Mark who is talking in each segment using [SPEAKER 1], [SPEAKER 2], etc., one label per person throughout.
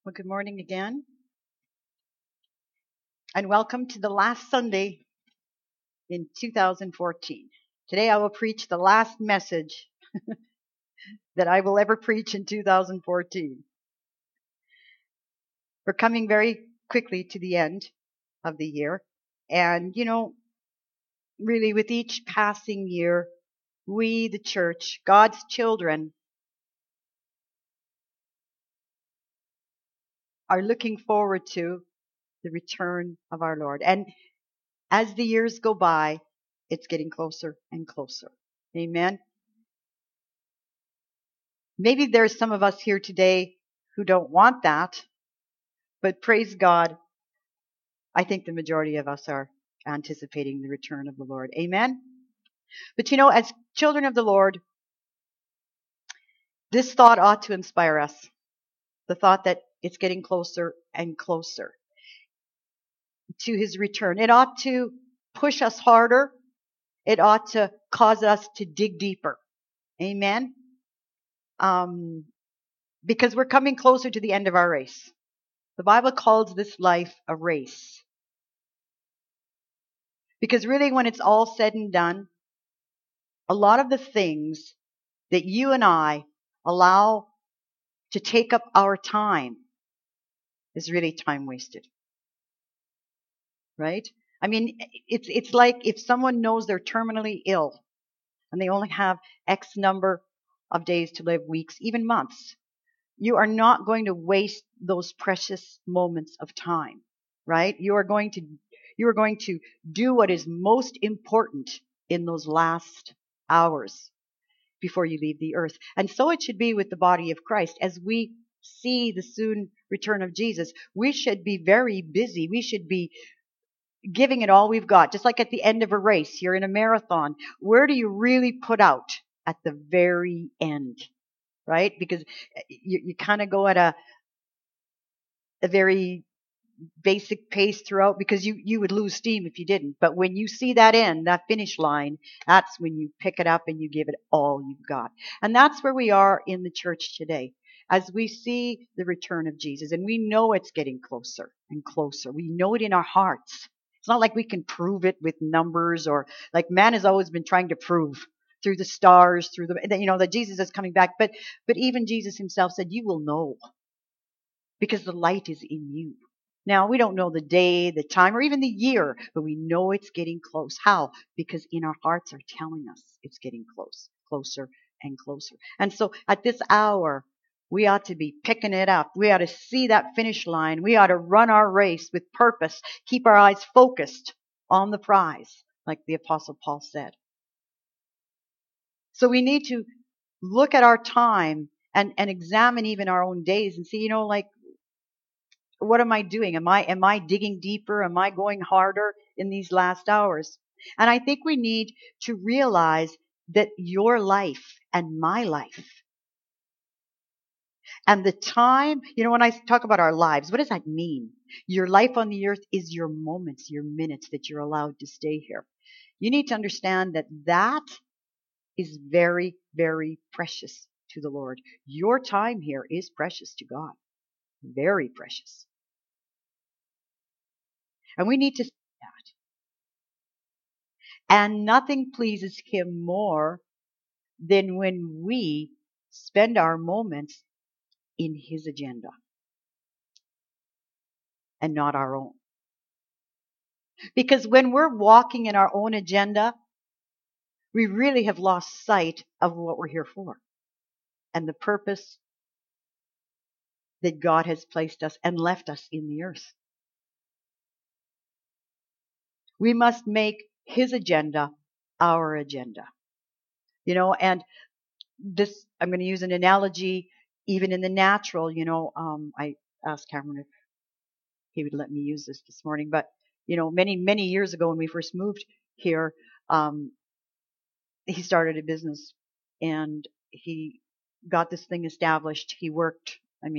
[SPEAKER 1] Well, good morning again, and welcome to the last Sunday in 2014. Today I will preach the last message that I will ever preach in 2014. We're coming very quickly to the end of the year, and really with each passing year, we, the church, God's children, are looking forward to the return of our Lord. And as the years go by, it's getting closer and closer. Amen. Maybe there's some of us here today who don't want that, but praise God, I think the majority of us are anticipating the return of the Lord. Amen? But as children of the Lord, this thought ought to inspire us. The thought that it's getting closer and closer to his return. It ought to push us harder. It ought to cause us to dig deeper. Amen? Because we're coming closer to the end of our race. The Bible calls this life a race. Because really, when it's all said and done, a lot of the things that you and I allow to take up our time is really time wasted. Right? I mean, it's like if someone knows they're terminally ill and they only have X number of days to live, weeks, even months. You are not going to waste those precious moments of time, right? You are going to do what is most important in those last hours before you leave the earth. And so it should be with the body of Christ. As we see the soon return of Jesus, we should be very busy. We should be giving it all we've got. Just like at the end of a race, you're in a marathon. Where do you really put out? At the very end, right? Because you kind of go at a very basic pace throughout, because you would lose steam if you didn't. But when you see that end, that finish line, that's when you pick it up and you give it all you've got. And that's where we are in the church today, as we see the return of Jesus. And we know it's getting closer and closer. We know it in our hearts. It's not like we can prove it with numbers, or like man has always been trying to prove through the stars, through that Jesus is coming back. But even Jesus himself said, you will know, because the light is in you. Now, we don't know the day, the time, or even the year, but we know it's getting close. How? Because in our hearts are telling us it's getting closer and closer. And so at this hour, we ought to be picking it up. We ought to see that finish line. We ought to run our race with purpose, keep our eyes focused on the prize, like the Apostle Paul said. So we need to look at our time and examine even our own days and see, what am I doing? Am I digging deeper? Am I going harder in these last hours? And I think we need to realize that your life and my life and the time, when I talk about our lives, what does that mean? Your life on the earth is your moments, your minutes that you're allowed to stay here. You need to understand that is very, very precious to the Lord. Your time here is precious to God. Very precious. And we need to see that. And nothing pleases him more than when we spend our moments in his agenda and not our own. Because when we're walking in our own agenda, we really have lost sight of what we're here for and the purpose that God has placed us and left us in the earth. We must make his agenda our agenda. And this, I'm going to use an analogy, even in the natural. I asked Cameron if he would let me use this morning, but many, many years ago when we first moved here, he started a business and he got this thing established. He worked,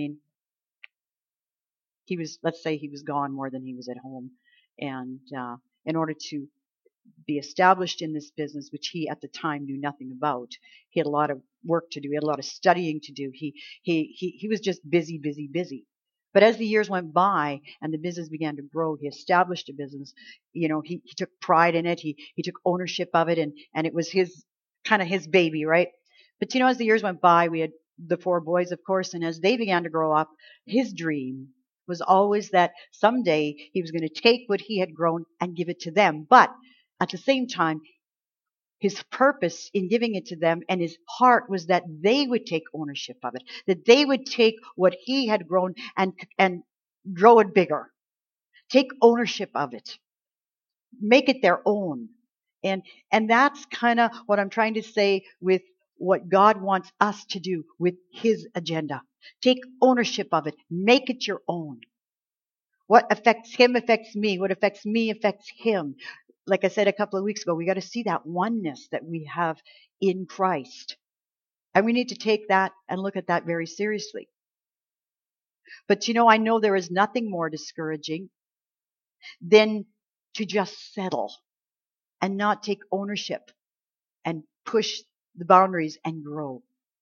[SPEAKER 1] let's say he was gone more than he was at home. And in order to be established in this business, which he at the time knew nothing about, he had a lot of work to do. He had a lot of studying to do. He was just busy. But as the years went by and the business began to grow, he established a business. He took pride in it. He took ownership of it, and it was his kind of his baby, right? But as the years went by, we had the 4 boys, of course, and as they began to grow up, his dream was always that someday he was going to take what he had grown and give it to them. But at the same time, his purpose in giving it to them and his heart was that they would take ownership of it, that they would take what he had grown and grow it bigger, take ownership of it, make it their own. And that's kind of what I'm trying to say with what God wants us to do with his agenda. Take ownership of it. Make it your own. What affects him affects me. What affects me affects him. Like I said a couple of weeks ago, we got to see that oneness that we have in Christ. And we need to take that and look at that very seriously. But I know there is nothing more discouraging than to just settle and not take ownership and push the boundaries and grow.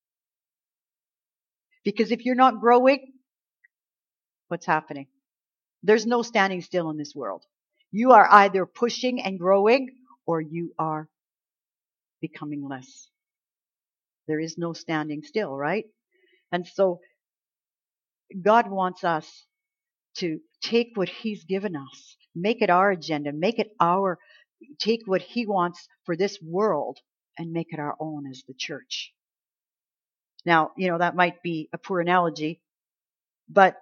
[SPEAKER 1] Because if you're not growing, what's happening? There's no standing still in this world. You are either pushing and growing or you are becoming less. There is no standing still, right? And so God wants us to take what he's given us, make it our agenda, take what he wants for this world and make it our own as the church. Now, that might be a poor analogy, but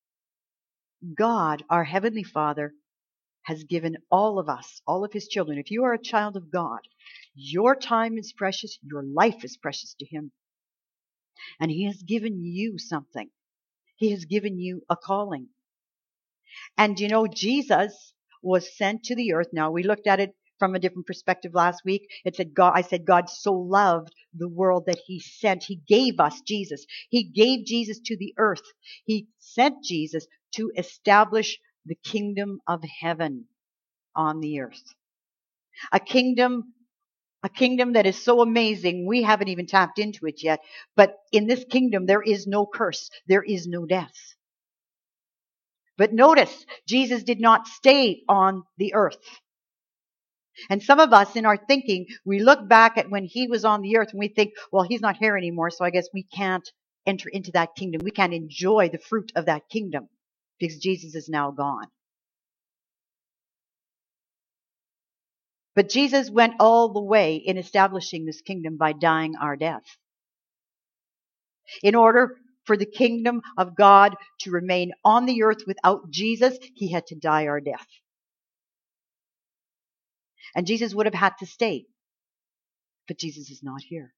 [SPEAKER 1] God, our Heavenly Father, has given all of us, all of his children. If you are a child of God, your time is precious, your life is precious to him. And he has given you something. He has given you a calling. And Jesus was sent to the earth. Now, we looked at it from a different perspective last week. I said God so loved the world that he sent. He gave us Jesus. He gave Jesus to the earth. He sent Jesus to establish the kingdom of heaven on the earth. A kingdom that is so amazing, we haven't even tapped into it yet. But in this kingdom, there is no curse. There is no death. But notice, Jesus did not stay on the earth. And some of us in our thinking, we look back at when he was on the earth and we think, well, he's not here anymore, so I guess we can't enter into that kingdom. We can't enjoy the fruit of that kingdom because Jesus is now gone. But Jesus went all the way in establishing this kingdom by dying our death. In order for the kingdom of God to remain on the earth without Jesus, he had to die our death. And Jesus would have had to stay. But Jesus is not here.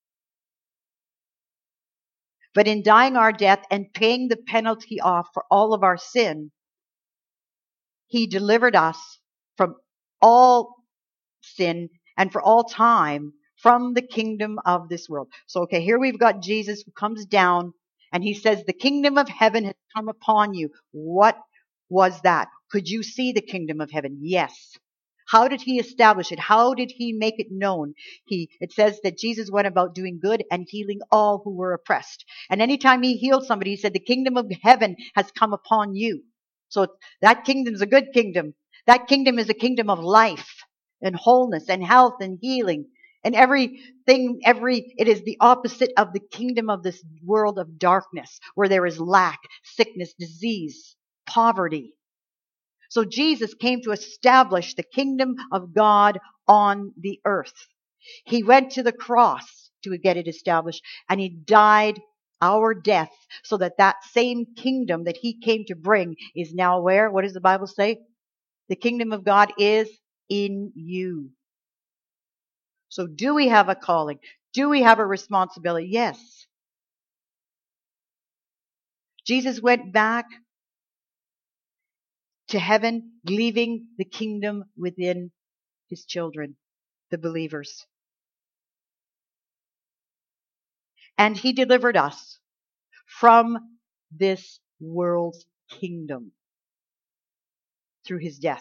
[SPEAKER 1] But in dying our death and paying the penalty off for all of our sin, he delivered us from all sin and for all time from the kingdom of this world. So, okay, here we've got Jesus who comes down and he says, the kingdom of heaven has come upon you. What was that? Could you see the kingdom of heaven? Yes. How did he establish it? How did he make it known? It says that Jesus went about doing good and healing all who were oppressed. And anytime he healed somebody, he said, the kingdom of heaven has come upon you. So that kingdom is a good kingdom. That kingdom is a kingdom of life and wholeness and health and healing and everything. It is the opposite of the kingdom of this world of darkness where there is lack, sickness, disease, poverty. So Jesus came to establish the kingdom of God on the earth. He went to the cross to get it established, and he died our death so that that same kingdom that he came to bring is now where? What does the Bible say? The kingdom of God is in you. So do we have a calling? Do we have a responsibility? Yes. Jesus went back to heaven, leaving the kingdom within his children, the believers. And he delivered us from this world's kingdom through his death.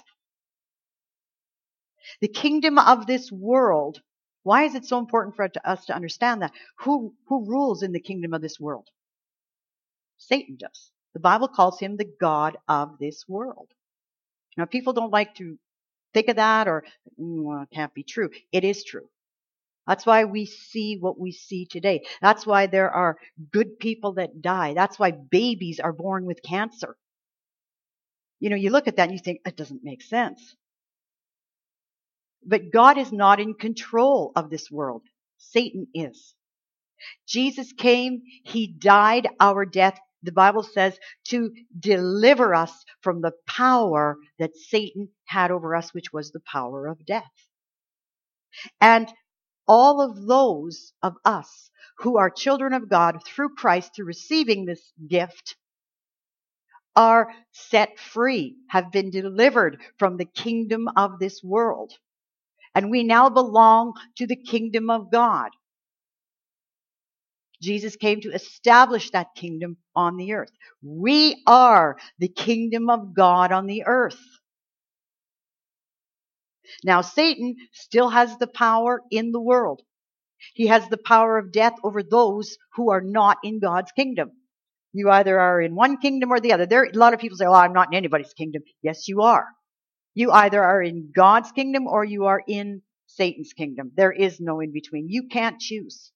[SPEAKER 1] The kingdom of this world, why is it so important for us to understand that? Who rules in the kingdom of this world? Satan does. The Bible calls him the God of this world. Now, people don't like to think of that, or well, it can't be true. It is true. That's why we see what we see today. That's why there are good people that die. That's why babies are born with cancer. You look at that and you think, it doesn't make sense. But God is not in control of this world. Satan is. Jesus came, he died our death, the Bible says, to deliver us from the power that Satan had over us, which was the power of death. And all of those of us who are children of God through Christ, through receiving this gift, are set free, have been delivered from the kingdom of this world. And we now belong to the kingdom of God. Jesus came to establish that kingdom on the earth. We are the kingdom of God on the earth. Now, Satan still has the power in the world. He has the power of death over those who are not in God's kingdom. You either are in one kingdom or the other. A lot of people say, I'm not in anybody's kingdom. Yes, you are. You either are in God's kingdom or you are in Satan's kingdom. There is no in between. You can't choose.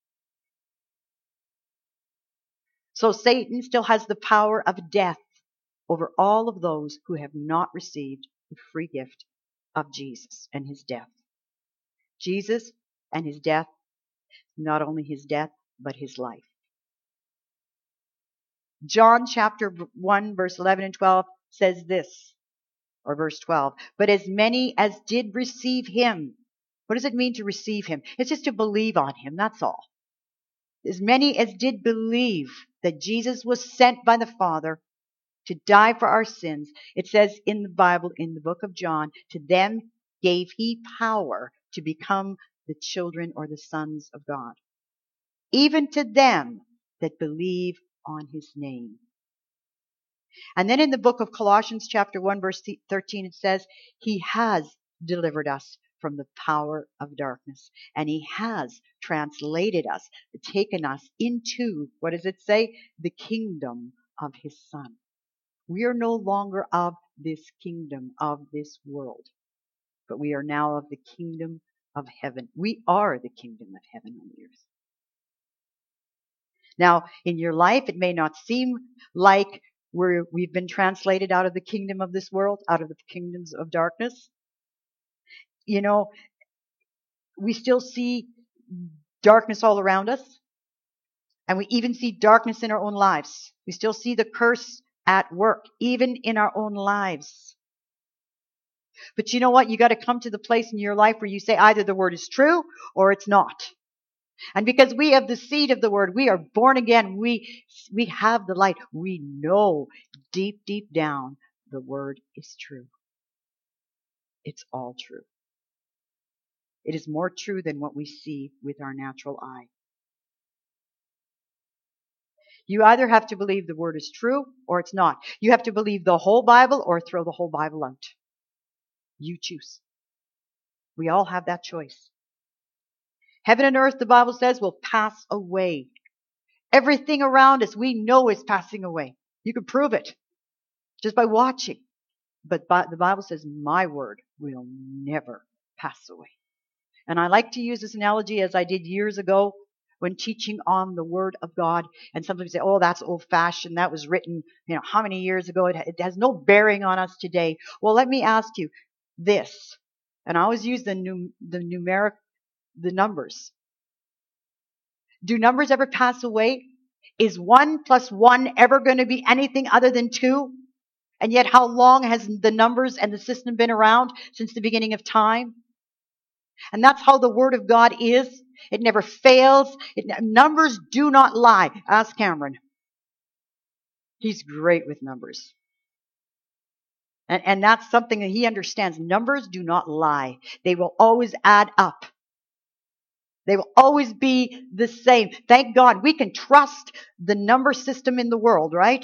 [SPEAKER 1] So Satan still has the power of death over all of those who have not received the free gift of Jesus and his death. Jesus and his death, not only his death, but his life. John chapter 1, verse 11 and 12 says this, or verse 12, but as many as did receive him. What does it mean to receive him? It's just to believe on him, that's all. As many as did believe that Jesus was sent by the Father to die for our sins, it says in the Bible, in the book of John, to them gave he power to become the children or the sons of God. Even to them that believe on his name. And then in the book of Colossians chapter 1 verse 13 it says, he has delivered us from the power of darkness, and he has translated us, taken us into, what does it say? The kingdom of his Son. We are no longer of this kingdom, of this world, but we are now of the kingdom of heaven. We are the kingdom of heaven on the earth. Now, in your life, it may not seem like we've been translated out of the kingdom of this world, out of the kingdoms of darkness. We still see darkness all around us. And we even see darkness in our own lives. We still see the curse at work, even in our own lives. But you know what? You got to come to the place in your life where you say either the word is true or it's not. And because we have the seed of the word, we are born again. We have the light. We know deep, deep down the word is true. It's all true. It is more true than what we see with our natural eye. You either have to believe the word is true or it's not. You have to believe the whole Bible or throw the whole Bible out. You choose. We all have that choice. Heaven and earth, the Bible says, will pass away. Everything around us we know is passing away. You can prove it just by watching. But the Bible says, my word will never pass away. And I like to use this analogy as I did years ago when teaching on the Word of God. And some people say, oh, that's old-fashioned. That was written, how many years ago? It has no bearing on us today. Well, let me ask you this. And I always use the numbers. Do numbers ever pass away? Is 1 + 1 ever going to be anything other than 2? And yet how long has the numbers and the system been around? Since the beginning of time. And that's how the Word of God is. It never fails. Numbers do not lie. Ask Cameron. He's great with numbers. And that's something that he understands. Numbers do not lie. They will always add up. They will always be the same. Thank God we can trust the number system in the world, right?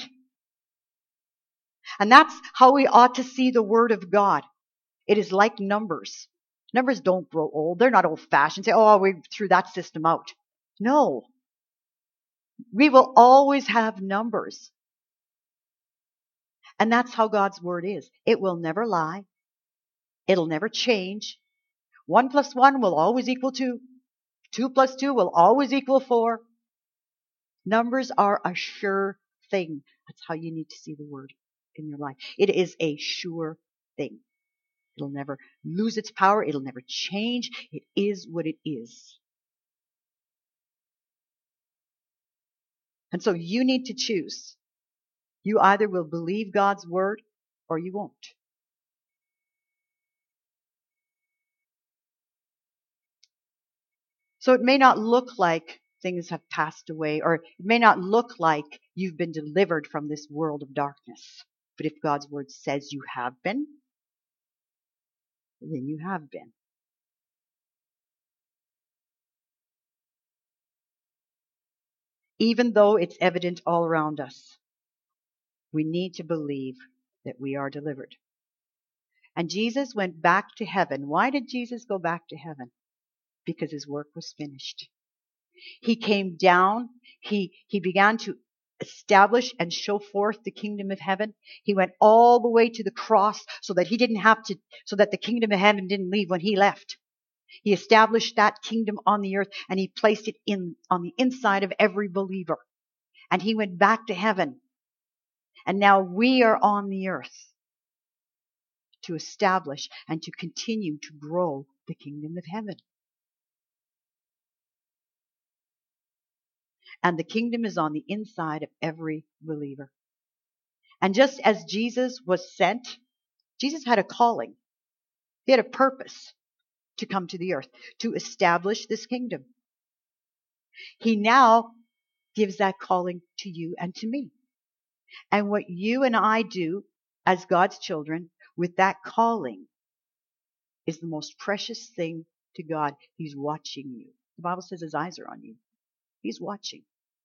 [SPEAKER 1] And that's how we ought to see the Word of God. It is like numbers. Numbers don't grow old. They're not old-fashioned. Say, oh, we threw that system out. No. We will always have numbers. And that's how God's word is. It will never lie. It'll never change. 1 plus 1 will always equal 2. 2 plus 2 will always equal 4. Numbers are a sure thing. That's how you need to see the word in your life. It is a sure thing. It'll never lose its power. It'll never change. It is what it is. And so you need to choose. You either will believe God's word or you won't. So it may not look like things have passed away, or it may not look like you've been delivered from this world of darkness. But if God's word says you have been, then you have been. Even though it's evident all around us, we need to believe that we are delivered. And Jesus went back to heaven. Why did Jesus go back to heaven? Because his work was finished. He came down. He began to establish and show forth the kingdom of heaven. He went all the way to the cross so that he didn't have to, so that the kingdom of heaven didn't leave when he left. He established that kingdom on the earth and he placed it on the inside of every believer. And he went back to heaven. And now we are on the earth to establish and to continue to grow the kingdom of heaven. And the kingdom is on the inside of every believer. And just as Jesus was sent, Jesus had a calling. He had a purpose to come to the earth, to establish this kingdom. He now gives that calling to you and to me. And what you and I do as God's children with that calling is the most precious thing to God. He's watching you. The Bible says his eyes are on you. He's watching.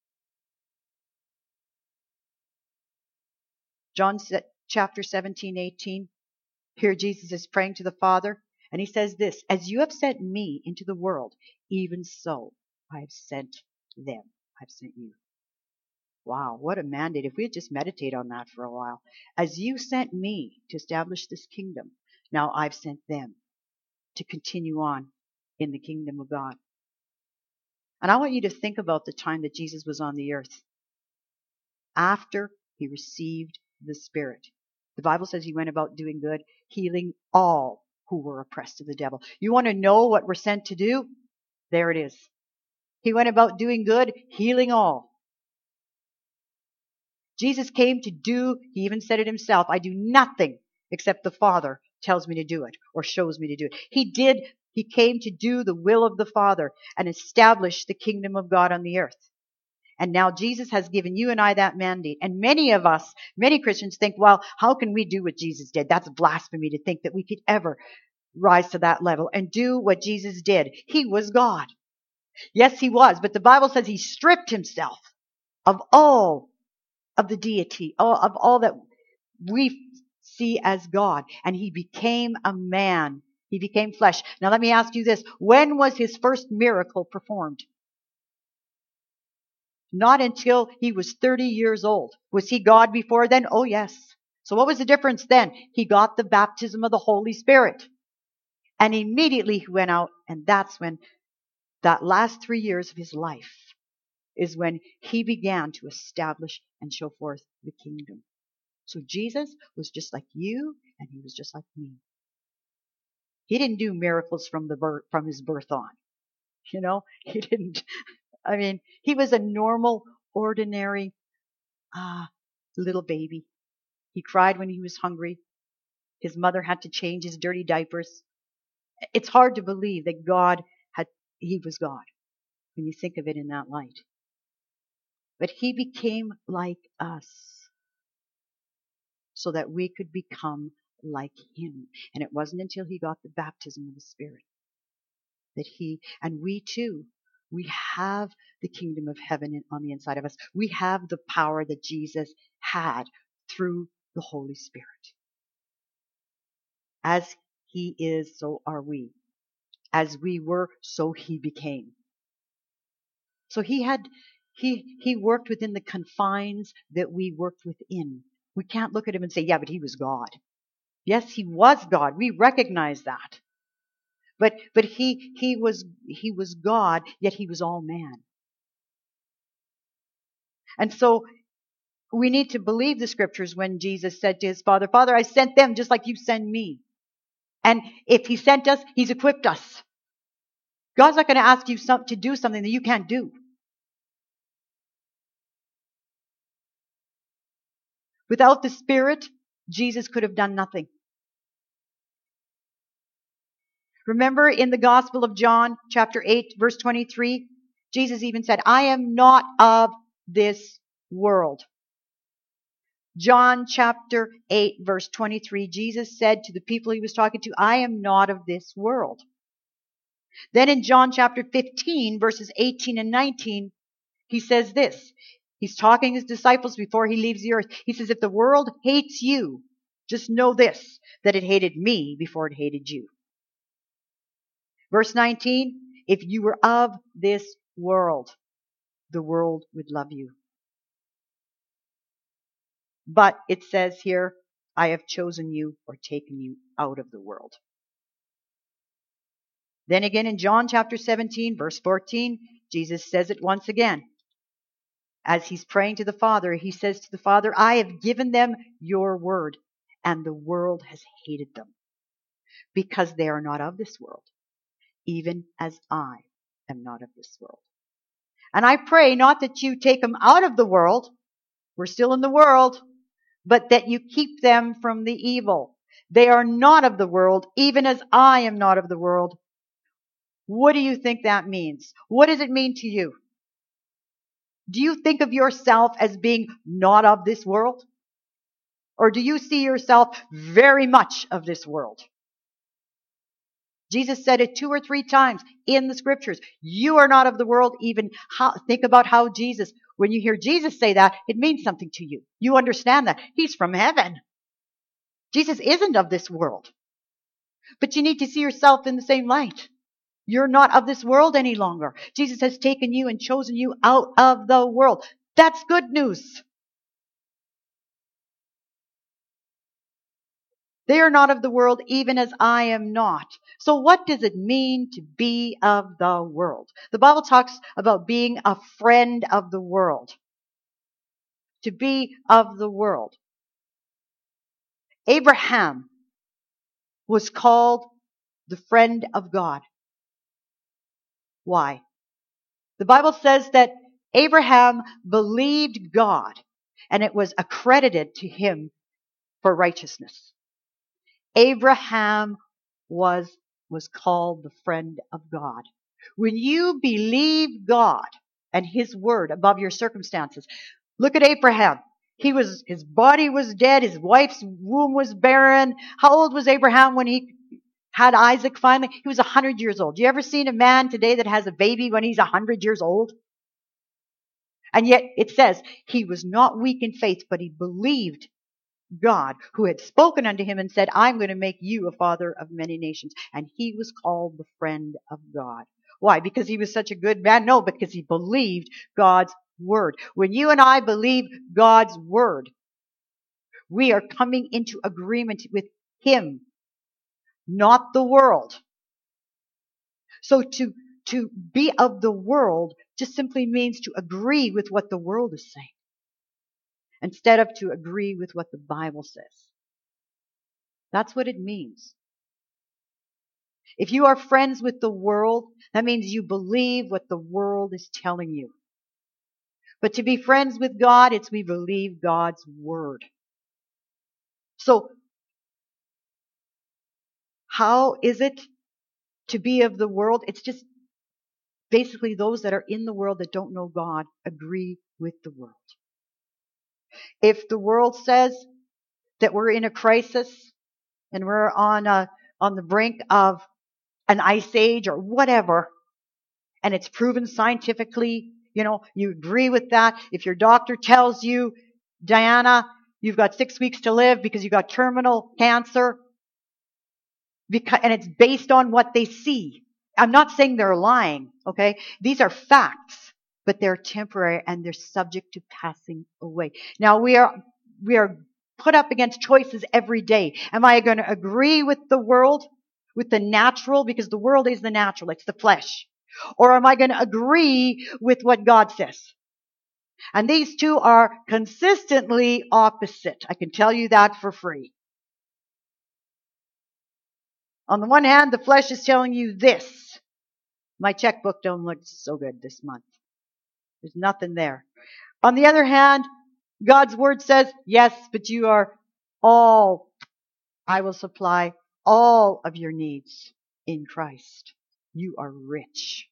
[SPEAKER 1] John chapter 17:18. Here Jesus is praying to the Father, and he says this, as you have sent me into the world, even so I have sent them. I've sent you. Wow, what a mandate. If we had just meditate on that for a while. As you sent me to establish this kingdom, now I've sent them to continue on in the kingdom of God. And I want you to think about the time that Jesus was on the earth after he received the Spirit. The Bible says he went about doing good, healing all who were oppressed of the devil. You want to know what we're sent to do? There it is. He went about doing good, healing all. Jesus came to do, he even said it himself, I do nothing except the Father tells me to do it or shows me to do it. He came to do the will of the Father and establish the kingdom of God on the earth. And now Jesus has given you and I that mandate. And many of us, many Christians think, well, how can we do what Jesus did? That's blasphemy to think that we could ever rise to that level and do what Jesus did. He was God. Yes, he was. But the Bible says he stripped himself of all of the deity, of all that we see as God. And he became a man. He became flesh. Now let me ask you this. When was his first miracle performed? Not until he was 30 years old. Was he God before then? Oh, yes. So what was the difference then? He got the baptism of the Holy Spirit. And immediately he went out, and that's when that last 3 years of his life is when he began to establish and show forth the kingdom. So Jesus was just like you, and he was just like me. He didn't do miracles from his birth on. You know, he didn't. I mean, he was a normal, ordinary little baby. He cried when he was hungry. His mother had to change his dirty diapers. It's hard to believe that he was God when you think of it in that light. But he became like us so that we could become like him. And it wasn't until he got the baptism of the Spirit that we too, we have the kingdom of heaven on the inside of us. We have the power that Jesus had through the Holy Spirit. As he is, so are we. As we were, so he became. So he worked within the confines that we worked within We can't look at him and say, yeah, but he was God. Yes, he was God. We recognize that. But he was God, yet he was all man. And so we need to believe the scriptures when Jesus said to his Father, Father, I sent them just like you send me. And if he sent us, he's equipped us. God's not going to ask you to do something that you can't do. Without the Spirit, Jesus could have done nothing. Remember in the Gospel of John, chapter 8, verse 23, Jesus even said, I am not of this world. John chapter 8, verse 23, Jesus said to the people he was talking to, I am not of this world. Then in John chapter 15, verses 18 and 19, he says this. He's talking to his disciples before he leaves the earth. He says, if the world hates you, just know this, that it hated me before it hated you. Verse 19, if you were of this world, the world would love you. But it says here, I have chosen you or taken you out of the world. Then again in John chapter 17, verse 14, Jesus says it once again. As he's praying to the Father, he says to the Father, I have given them your word, and the world has hated them, because they are not of this world, even as I am not of this world. And I pray not that you take them out of the world, we're still in the world, but that you keep them from the evil. They are not of the world, even as I am not of the world. What do you think that means? What does it mean to you? Do you think of yourself as being not of this world? Or do you see yourself very much of this world? Jesus said it 2 or 3 times in the scriptures. You are not of the world. Think about how Jesus, when you hear Jesus say that, it means something to you. You understand that. He's from heaven. Jesus isn't of this world. But you need to see yourself in the same light. You're not of this world any longer. Jesus has taken you and chosen you out of the world. That's good news. They are not of the world, even as I am not. So what does it mean to be of the world? The Bible talks about being a friend of the world. To be of the world. Abraham was called the friend of God. Why? The Bible says that Abraham believed God, and it was accredited to him for righteousness. Abraham was called the friend of God. When you believe God and his word above your circumstances, look at Abraham. His body was dead. His wife's womb was barren. How old was Abraham when he had Isaac finally? He was 100 years old. You ever seen a man today that has a baby when he's 100 years old? And yet it says he was not weak in faith, but he believed God, who had spoken unto him and said, I'm going to make you a father of many nations. And he was called the friend of God. Why? Because he was such a good man? No, because he believed God's word. When you and I believe God's word, we are coming into agreement with him, not the world. So to be of the world just simply means to agree with what the world is saying, instead of to agree with what the Bible says. That's what it means. If you are friends with the world, that means you believe what the world is telling you. But to be friends with God, it's we believe God's word. So, how is it to be of the world? It's just basically those that are in the world that don't know God agree with the world. If the world says that we're in a crisis and we're on the brink of an ice age or whatever, and it's proven scientifically, you agree with that. If your doctor tells you, Diana, you've got 6 weeks to live because you got terminal cancer, and it's based on what they see. I'm not saying they're lying, okay? These are facts, but they're temporary and they're subject to passing away. Now we are put up against choices every day. Am I going to agree with the world, with the natural, because the world is the natural, it's the flesh? Or am I going to agree with what God says? And these two are consistently opposite. I can tell you that for free. On the one hand, the flesh is telling you this. My checkbook don't look so good this month. There's nothing there. On the other hand, God's word says, yes, but you are I will supply all of your needs in Christ. You are rich.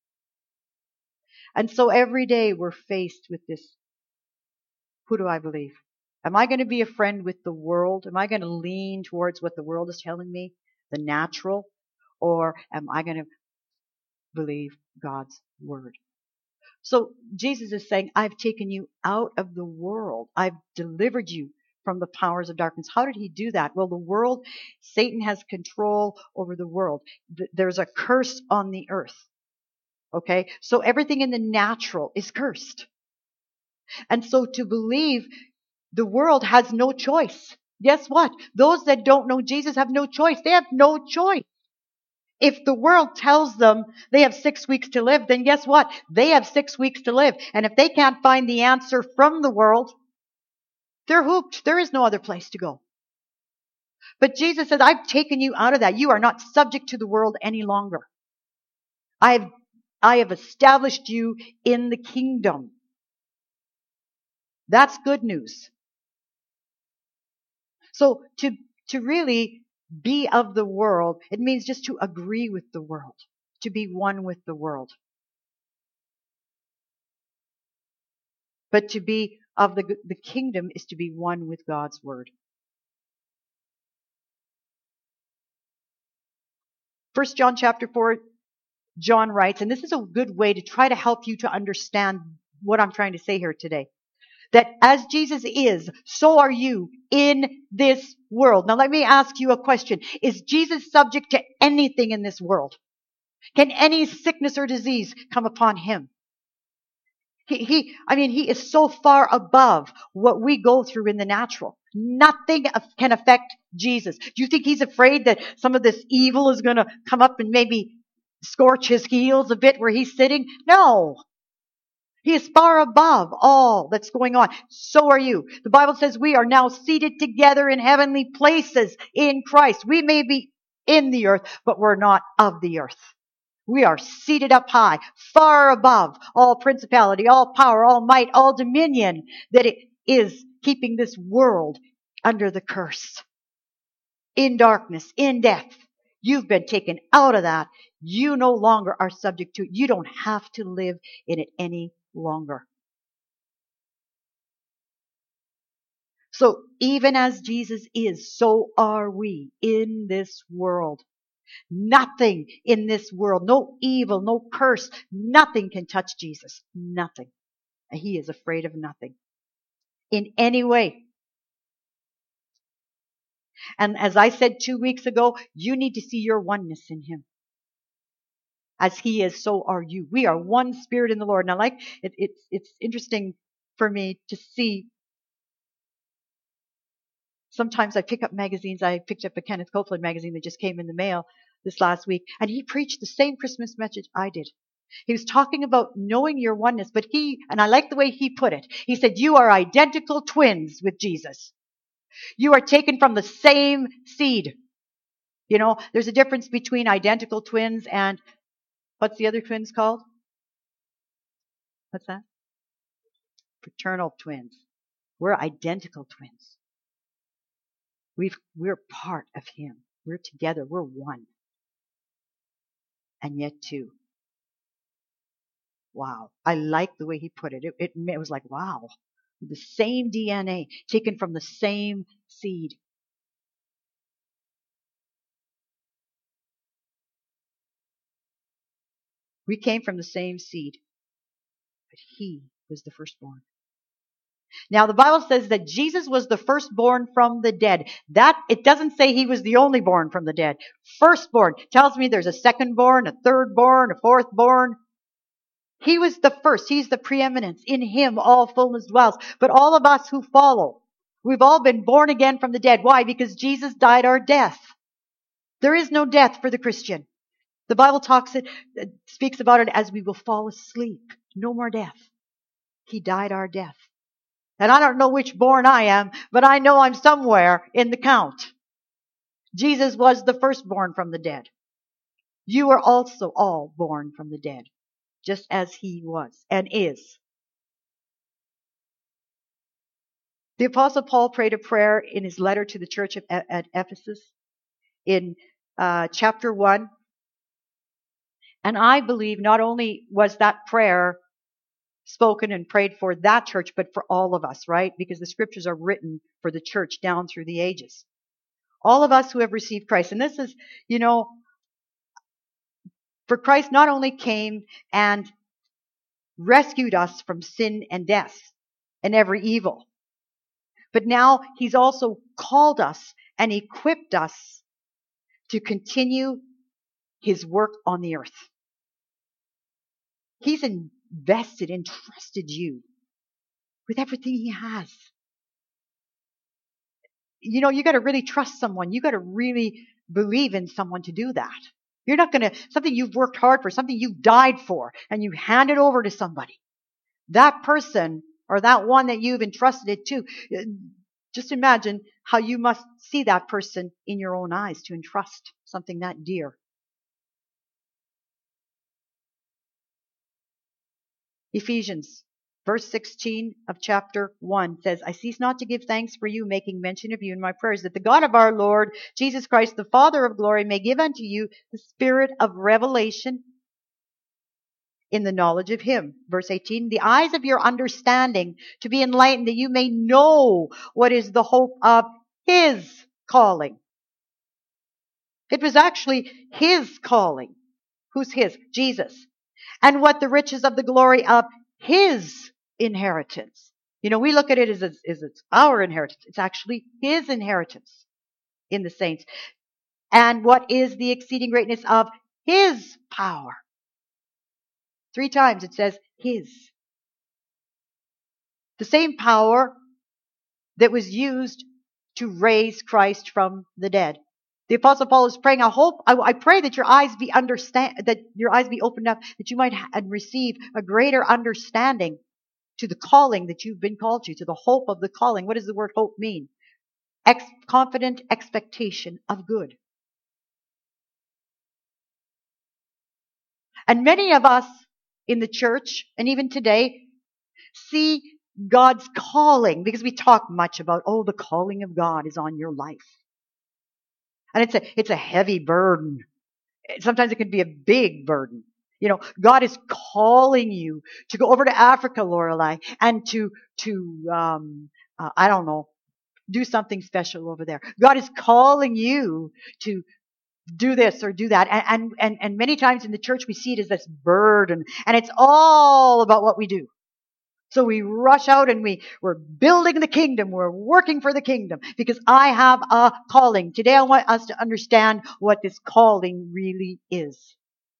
[SPEAKER 1] And so every day we're faced with this. Who do I believe? Am I going to be a friend with the world? Am I going to lean towards what the world is telling me, the natural? Or am I going to believe God's word? So Jesus is saying, I've taken you out of the world. I've delivered you from the powers of darkness. How did he do that? Well, the world, Satan has control over the world. There's a curse on the earth. Okay? So everything in the natural is cursed. And so to believe the world has no choice. Guess what? Those that don't know Jesus have no choice. They have no choice. If the world tells them they have 6 weeks to live, then guess what? They have 6 weeks to live. And if they can't find the answer from the world, they're hooked. There is no other place to go. But Jesus says, I've taken you out of that. You are not subject to the world any longer. I have established you in the kingdom. That's good news. So to really be of the world, it means just to agree with the world, to be one with the world. But to be of the kingdom is to be one with God's word. 1 John chapter 4, John writes, and this is a good way to try to help you to understand what I'm trying to say here today. That as Jesus is, so are you in this world. Now let me ask you a question. Is Jesus subject to anything in this world? Can any sickness or disease come upon him? He is so far above what we go through in the natural. Nothing can affect Jesus. Do you think he's afraid that some of this evil is going to come up and maybe scorch his heels a bit where he's sitting? No. He is far above all that's going on. So are you. The Bible says we are now seated together in heavenly places in Christ. We may be in the earth, but we're not of the earth. We are seated up high, far above all principality, all power, all might, all dominion that it is keeping this world under the curse. In darkness, in death. You've been taken out of that. You no longer are subject to it. You don't have to live in it any longer. So even as Jesus is, so are we in this world. Nothing in this world, no evil, no curse, nothing can touch Jesus. Nothing. He is afraid of nothing in any way. And as I said 2 weeks ago, you need to see your oneness in him. As he is, so are you. We are one spirit in the Lord. Now, it's interesting for me to see. Sometimes I pick up magazines. I picked up a Kenneth Copeland magazine that just came in the mail this last week, and he preached the same Christmas message I did. He was talking about knowing your oneness, but and I like the way he put it. He said, you are identical twins with Jesus. You are taken from the same seed. You know, there's a difference between identical twins and, what's the other twins called? What's that? Fraternal twins. We're identical twins. We're part of him. We're together. We're one. And yet two. Wow. I like the way he put it. It was like, wow. The same DNA taken from the same seed. We came from the same seed. But he was the firstborn. Now the Bible says that Jesus was the firstborn from the dead. It doesn't say he was the only born from the dead. Firstborn tells me there's a secondborn, a thirdborn, a fourthborn. He was the first. He's the preeminence. In him all fullness dwells. But all of us who follow We've all been born again from the dead. Why? Because Jesus died our death. There is no death for the Christian. The Bible speaks about it as we will fall asleep. No more death. He died our death. And I don't know which born I am, but I know I'm somewhere in the count. Jesus was the firstborn from the dead. You are also all born from the dead, just as he was and is. The Apostle Paul prayed a prayer in his letter to the church at Ephesus in chapter 1. And I believe not only was that prayer spoken and prayed for that church, but for all of us, right? Because the scriptures are written for the church down through the ages. All of us who have received Christ. And this is, for Christ not only came and rescued us from sin and death and every evil, but now he's also called us and equipped us to continue his work on the earth. He's entrusted you with everything he has. You got to really trust someone. You got to really believe in someone to do that. You're not going to, something you've worked hard for, something you died for, and you hand it over to somebody. That person or that one that you've entrusted it to, just imagine how you must see that person in your own eyes to entrust something that dear. Ephesians, verse 16 of chapter 1 says, I cease not to give thanks for you, making mention of you in my prayers, that the God of our Lord Jesus Christ, the Father of glory, may give unto you the spirit of revelation in the knowledge of him. Verse 18, the eyes of your understanding to be enlightened, that you may know what is the hope of his calling. It was actually his calling. Who's his? Jesus. And what the riches of the glory of his inheritance. We look at it as it's our inheritance. It's actually his inheritance in the saints. And what is the exceeding greatness of his power? 3 times it says his. The same power that was used to raise Christ from the dead. The Apostle Paul is praying, I pray that your eyes be opened up, that you might receive a greater understanding to the calling that you've been called to the hope of the calling. What does the word hope mean? Confident expectation of good. And many of us in the church, and even today, see God's calling, because we talk much about, the calling of God is on your life. And it's a heavy burden. Sometimes it can be a big burden. God is calling you to go over to Africa, Lorelei, and to I don't know, do something special over there. God is calling you to do this or do that. And many times in the church we see it as this burden, and it's all about what we do. So we rush out and we're building the kingdom. We're working for the kingdom because I have a calling. Today I want us to understand what this calling really is.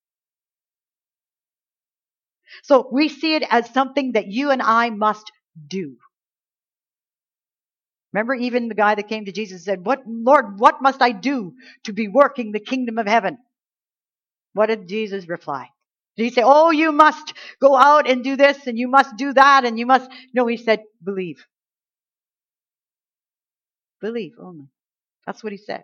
[SPEAKER 1] So we see it as something that you and I must do. Remember, even the guy that came to Jesus said, Lord, what must I do to be working the kingdom of heaven? What did Jesus reply? Did he say, you must go out and do this and you must do that and you must... No, he said, believe. Believe only. That's what he said.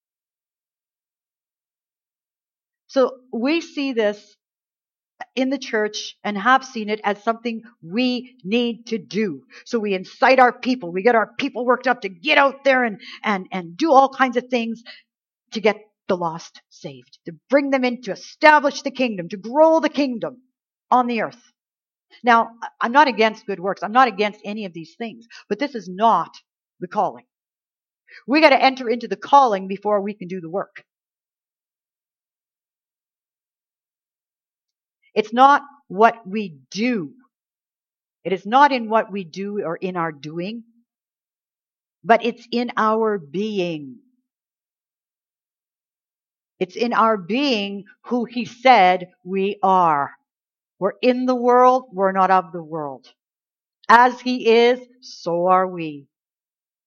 [SPEAKER 1] So we see this in the church and have seen it as something we need to do. So we incite our people. We get our people worked up to get out there and do all kinds of things to get the lost saved, to bring them in, to establish the kingdom, to grow the kingdom on the earth. Now, I'm not against good works. I'm not against any of these things, but this is not the calling. We got to enter into the calling before we can do the work. It's not what we do. It is not in what we do or in our doing, but it's in our being. It's in our being who he said we are. We're in the world, we're not of the world. As he is, so are we.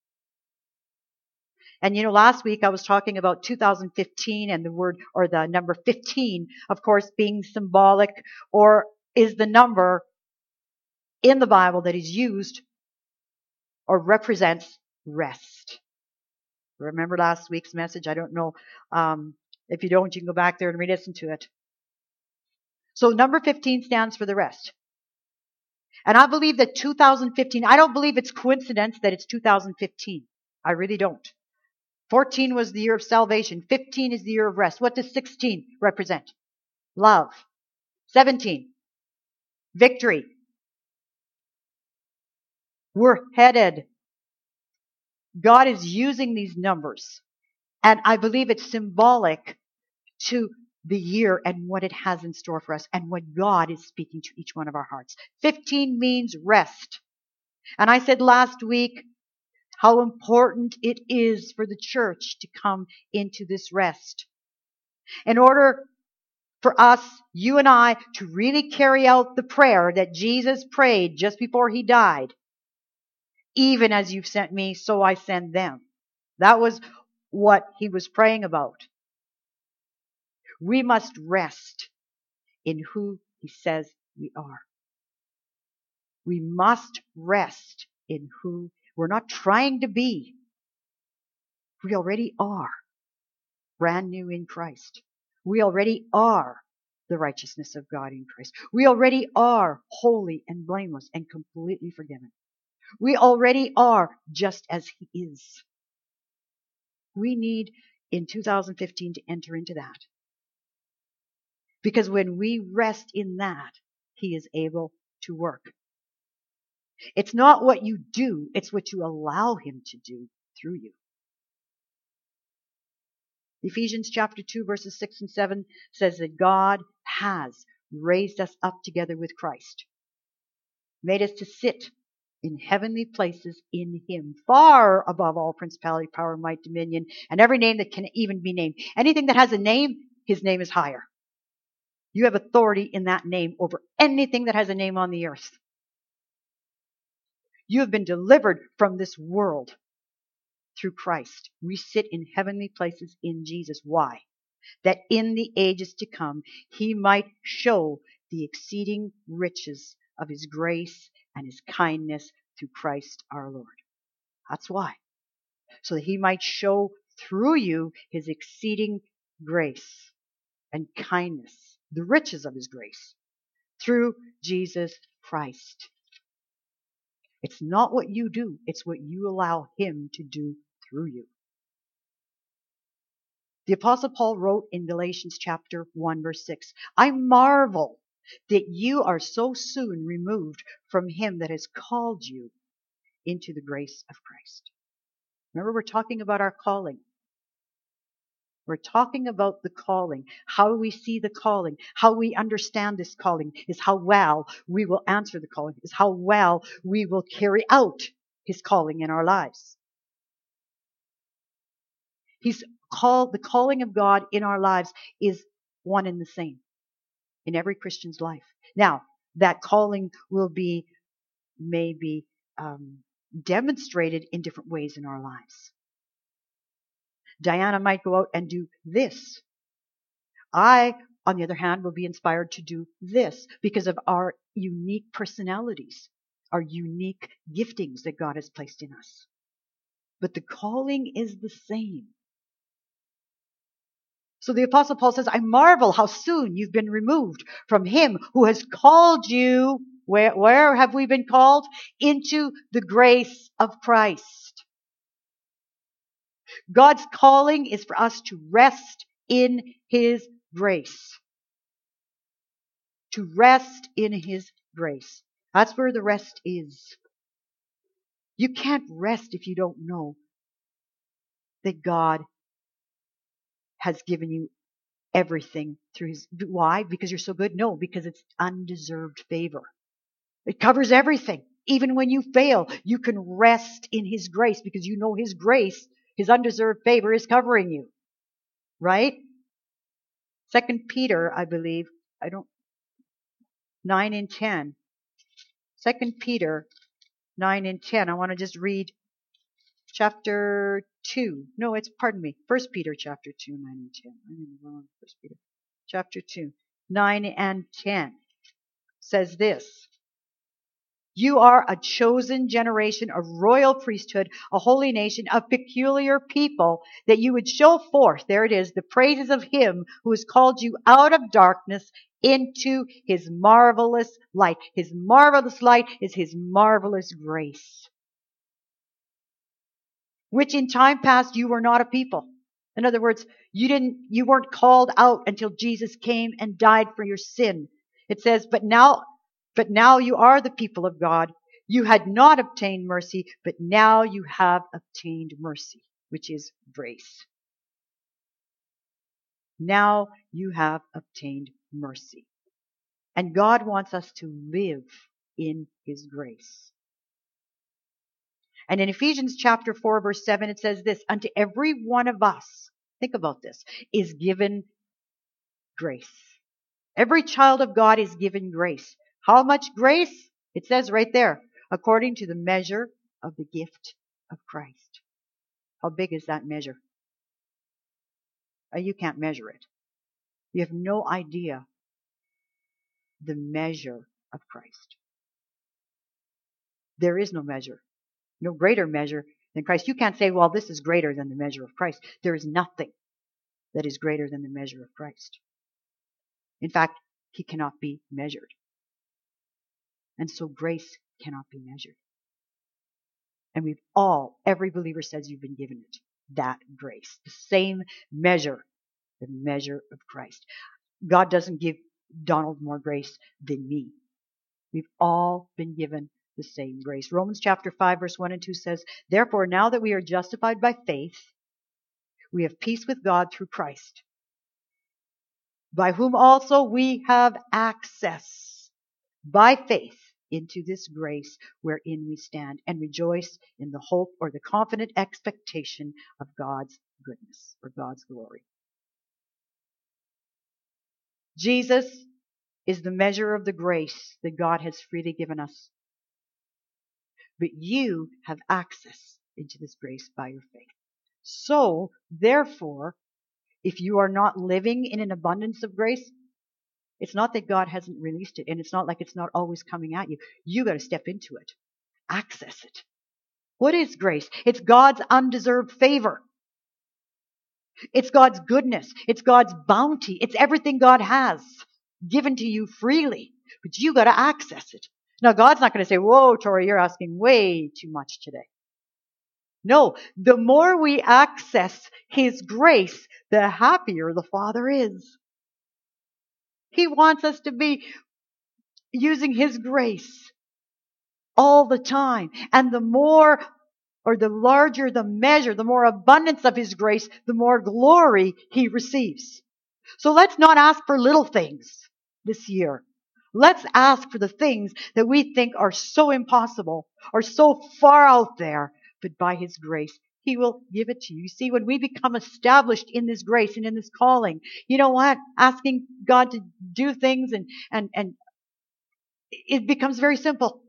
[SPEAKER 1] And last week I was talking about 2015 and the word or the number 15, of course, being symbolic or is the number in the Bible that is used or represents rest. Remember last week's message? I don't know. If you don't, you can go back there and re-listen to it. So number 15 stands for the rest. And I believe that 2015, I don't believe it's coincidence that it's 2015. I really don't. 14 was the year of salvation. 15 is the year of rest. What does 16 represent? Love. 17, victory. We're headed. God is using these numbers. And I believe it's symbolic to the year and what it has in store for us and what God is speaking to each one of our hearts. 15 means rest. And I said last week how important it is for the church to come into this rest. In order for us, you and I, to really carry out the prayer that Jesus prayed just before he died, even as you've sent me, so I send them. That was what he was praying about. We must rest in who he says we are. We must rest in who we're not trying to be. We already are brand new in Christ. We already are the righteousness of God in Christ. We already are holy and blameless and completely forgiven. We already are just as he is. We need in 2015 to enter into that. Because when we rest in that, he is able to work. It's not what you do, it's what you allow him to do through you. Ephesians chapter 2 verses 6 and 7 says that God has raised us up together with Christ, made us to sit in heavenly places in him, far above all principality, power, might, dominion, and every name that can even be named. Anything that has a name, his name is higher. You have authority in that name over anything that has a name on the earth. You have been delivered from this world through Christ. We sit in heavenly places in Jesus. Why? That in the ages to come, he might show the exceeding riches of his grace and his kindness through Christ our Lord. That's why. So that he might show through you his exceeding grace and kindness, the riches of his grace, through Jesus Christ. It's not what you do, it's what you allow him to do through you. The Apostle Paul wrote in Galatians chapter 1 verse 6, I marvel that you are so soon removed from him that has called you into the grace of Christ. Remember, we're talking about our calling. We're talking about the calling, how we see the calling, how we understand this calling is how well we will answer the calling, is how well we will carry out his calling in our lives. The calling of God in our lives is one and the same in every Christian's life. Now, that calling will be maybe demonstrated in different ways in our lives. Diana might go out and do this. I, on the other hand, will be inspired to do this because of our unique personalities, our unique giftings that God has placed in us. But the calling is the same. So the Apostle Paul says, I marvel how soon you've been removed from him who has called you. Where have we been called? Into the grace of Christ. God's calling is for us to rest in his grace. To rest in his grace. That's where the rest is. You can't rest if you don't know that God has given you everything through his. Why? Because you're so good? No, because it's undeserved favor. It covers everything. Even when you fail, you can rest in his grace because you know his grace, his undeserved favor is covering you. Right? 2 Peter, I believe, 9 and 10. 2 Peter 9 and 10. I want to just read chapter 2. No, it's, pardon me, 1 Peter chapter 2, 9 and 10. I'm in the wrong 1 Peter chapter 2, 9 and 10 says this. You are a chosen generation, a royal priesthood, a holy nation, a peculiar people, that you would show forth, there it is, the praises of him who has called you out of darkness into his marvelous light. His marvelous light is his marvelous grace, which in time past you were not a people. In other words, you weren't called out until Jesus came and died for your sin. It says, but now you are the people of God. You had not obtained mercy, but now you have obtained mercy, which is grace. Now you have obtained mercy. And God wants us to live in his grace. And in Ephesians chapter 4, verse 7, it says this, unto every one of us, think about this, is given grace. Every child of God is given grace. How much grace? It says right there, according to the measure of the gift of Christ. How big is that measure? You can't measure it. You have no idea the measure of Christ. There is no measure, no greater measure than Christ. You can't say, well, this is greater than the measure of Christ. There is nothing that is greater than the measure of Christ. In fact, he cannot be measured. And so grace cannot be measured. And every believer says you've been given it, that grace, the same measure, the measure of Christ. God doesn't give Donald more grace than me. We've all been given the same grace. Romans chapter 5, verse 1 and 2 says, therefore, now that we are justified by faith, we have peace with God through Christ, by whom also we have access by faith into this grace wherein we stand, and rejoice in the hope or the confident expectation of God's goodness or God's glory. Jesus is the measure of the grace that God has freely given us. But you have access into this grace by your faith. So, therefore, if you are not living in an abundance of grace, it's not that God hasn't released it, and it's not like it's not always coming at you. You got to step into it. Access it. What is grace? It's God's undeserved favor. It's God's goodness. It's God's bounty. It's everything God has given to you freely. But you got to access it. Now, God's not going to say, whoa, Tori, you're asking way too much today. No, the more we access his grace, the happier the Father is. He wants us to be using his grace all the time. And the more, or the larger the measure, the more abundance of his grace, the more glory he receives. So let's not ask for little things this year. Let's ask for the things that we think are so impossible or so far out there, but by his grace, he will give it to you. You see, when we become established in this grace and in this calling, you know what? Asking God to do things and it becomes very simple.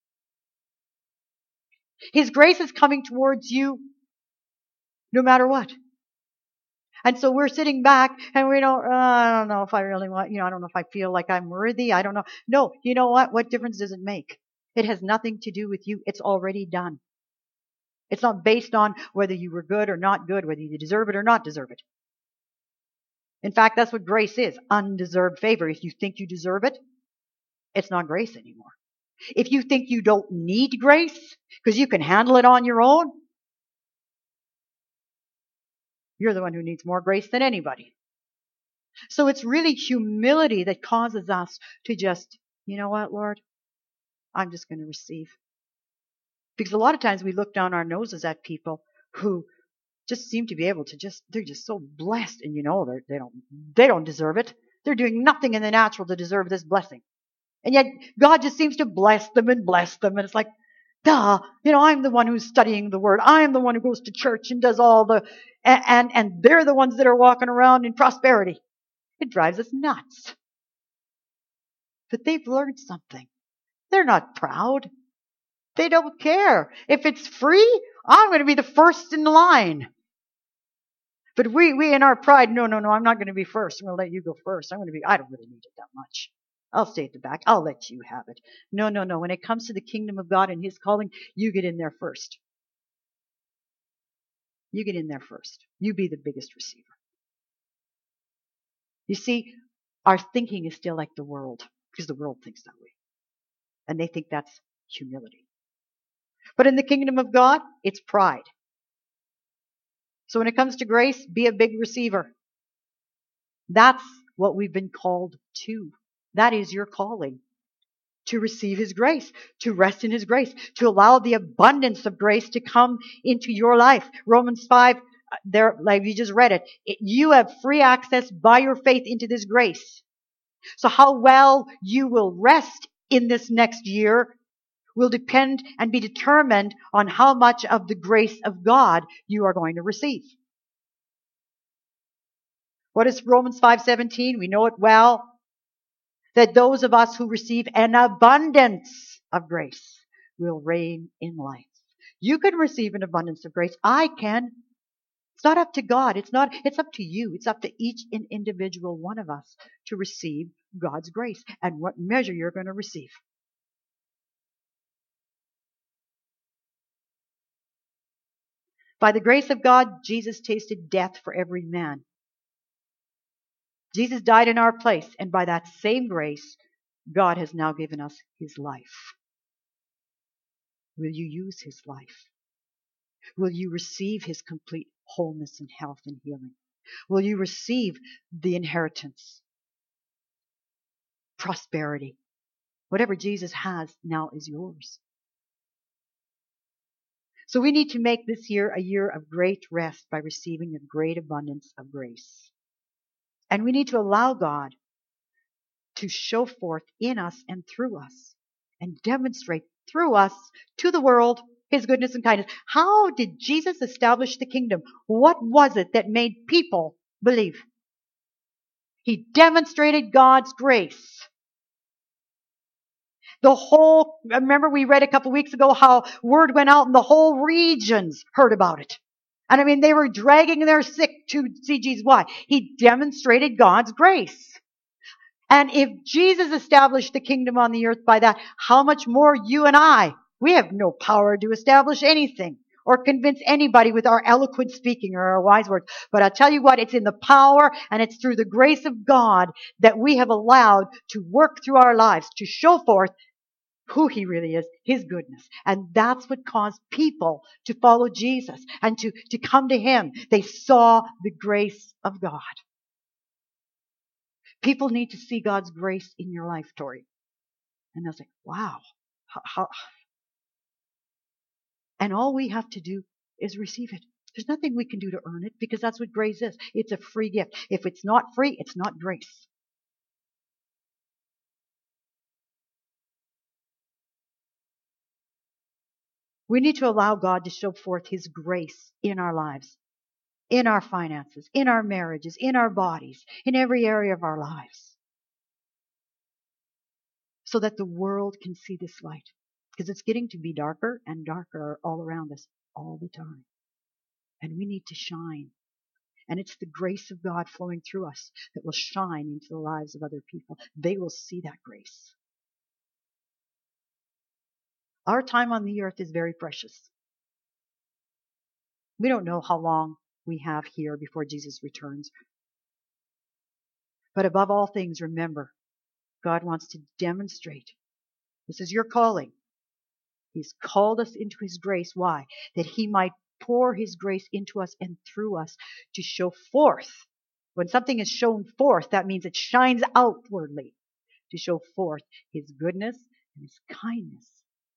[SPEAKER 1] His grace is coming towards you no matter what. And so we're sitting back and we don't, I don't know if I really want, I don't know if I feel like I'm worthy. I don't know. No, you know what? What difference does it make? It has nothing to do with you. It's already done. It's not based on whether you were good or not good, whether you deserve it or not deserve it. In fact, that's what grace is, undeserved favor. If you think you deserve it, it's not grace anymore. If you think you don't need grace because you can handle it on your own, you're the one who needs more grace than anybody. So it's really humility that causes us to just, you know what, Lord, I'm just going to receive. Because a lot of times we look down our noses at people who just seem to be able to they're just so blessed, and they don't deserve it. They're doing nothing in the natural to deserve this blessing. And yet God just seems to bless them. And it's like, duh, I'm the one who's studying the word. I'm the one who goes to church and does all and they're the ones that are walking around in prosperity. It drives us nuts. But they've learned something. They're not proud. They don't care. If it's free, I'm going to be the first in the line. But we in our pride, no, I'm not going to be first. I'm going to let you go first. I don't really need it that much. I'll stay at the back. I'll let you have it. No. When it comes to the kingdom of God and His calling, you get in there first. You get in there first. You be the biggest receiver. You see, our thinking is still like the world, because the world thinks that way. And they think that's humility. But in the kingdom of God, it's pride. So when it comes to grace, be a big receiver. That's what we've been called to. That is your calling. To receive His grace, to rest in His grace, to allow the abundance of grace to come into your life. Romans 5, there, like you just read it, you have free access by your faith into this grace. So how well you will rest in this next year will depend and be determined on how much of the grace of God you are going to receive. What is Romans 5:17? We know it well. That those of us who receive an abundance of grace will reign in life. You can receive an abundance of grace. I can. It's not up to God. It's up to you. It's up to each individual one of us to receive God's grace and what measure you're going to receive. By the grace of God, Jesus tasted death for every man. Jesus died in our place, and by that same grace, God has now given us His life. Will you use His life? Will you receive His complete wholeness and health and healing? Will you receive the inheritance, prosperity? Whatever Jesus has now is yours. So we need to make this year a year of great rest by receiving a great abundance of grace. And we need to allow God to show forth in us and through us and demonstrate through us to the world His goodness and kindness. How did Jesus establish the kingdom? What was it that made people believe? He demonstrated God's grace. Remember we read a couple weeks ago how word went out and the whole regions heard about it. And I mean, they were dragging their sick to see Jesus. Why? He demonstrated God's grace. And if Jesus established the kingdom on the earth by that, how much more you and I? We have no power to establish anything or convince anybody with our eloquent speaking or our wise words. But I'll tell you what, it's in the power and it's through the grace of God that we have allowed to work through our lives to show forth who He really is, His goodness. And that's what caused people to follow Jesus and to come to Him. They saw the grace of God. People need to see God's grace in your life, Tori. And they'll say, wow. How? And all we have to do is receive it. There's nothing we can do to earn it because that's what grace is. It's a free gift. If it's not free, it's not grace. We need to allow God to show forth His grace in our lives, in our finances, in our marriages, in our bodies, in every area of our lives, so that the world can see this light. Because it's getting to be darker and darker all around us all the time. And we need to shine. And it's the grace of God flowing through us that will shine into the lives of other people. They will see that grace. Our time on the earth is very precious. We don't know how long we have here before Jesus returns. But above all things, remember, God wants to demonstrate. This is your calling. He's called us into His grace. Why? That He might pour His grace into us and through us to show forth. When something is shown forth, that means it shines outwardly to show forth His goodness and His kindness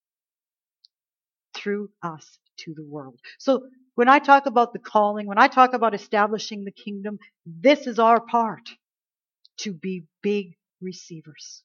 [SPEAKER 1] through us to the world. So when I talk about the calling, when I talk about establishing the kingdom, this is our part, to be big receivers.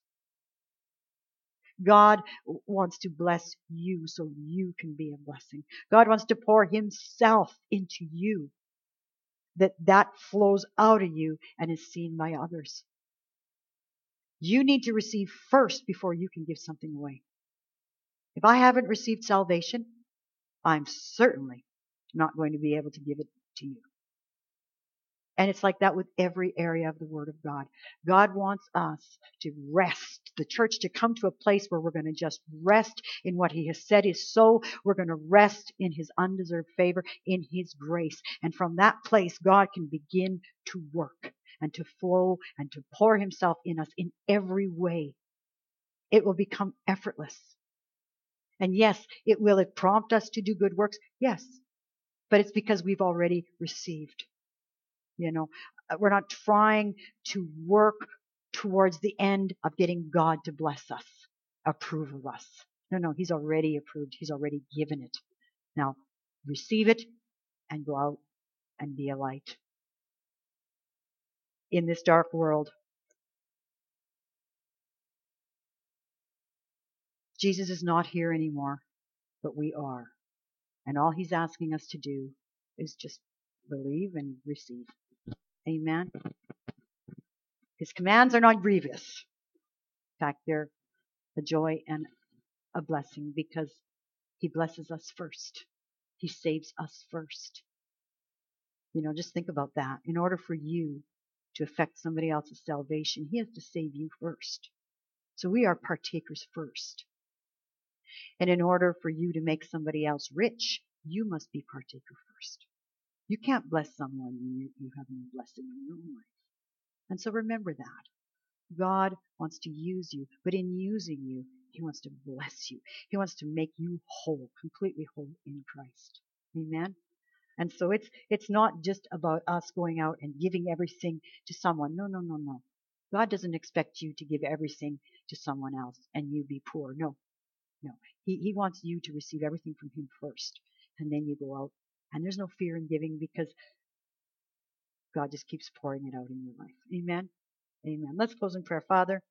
[SPEAKER 1] God wants to bless you so you can be a blessing. God wants to pour Himself into you, that flows out of you and is seen by others. You need to receive first before you can give something away. If I haven't received salvation, I'm certainly not going to be able to give it to you. And it's like that with every area of the Word of God. God wants us to rest, the church to come to a place where we're going to just rest in what He has said is so. We're going to rest in His undeserved favor, in His grace. And from that place, God can begin to work and to flow and to pour Himself in us in every way. It will become effortless. And yes, will it prompt us to do good works? Yes. But it's because we've already received. You know, we're not trying to work towards the end of getting God to bless us, approve of us. No, He's already approved. He's already given it. Now, receive it and go out and be a light in this dark world. Jesus is not here anymore, but we are. And all He's asking us to do is just believe and receive. Amen. His commands are not grievous. In fact, they're a joy and a blessing because He blesses us first. He saves us first. Just think about that. In order for you to affect somebody else's salvation, He has to save you first. So we are partakers first. And in order for you to make somebody else rich, you must be partaker first. You can't bless someone when you have no blessing in your own life. And so remember that. God wants to use you, but in using you, He wants to bless you. He wants to make you whole, completely whole in Christ. Amen? And so it's not just about us going out and giving everything to someone. No. God doesn't expect you to give everything to someone else and you be poor. No. He wants you to receive everything from Him first. And then you go out. And there's no fear in giving because God just keeps pouring it out in your life. Amen? Amen. Let's close in prayer. Father,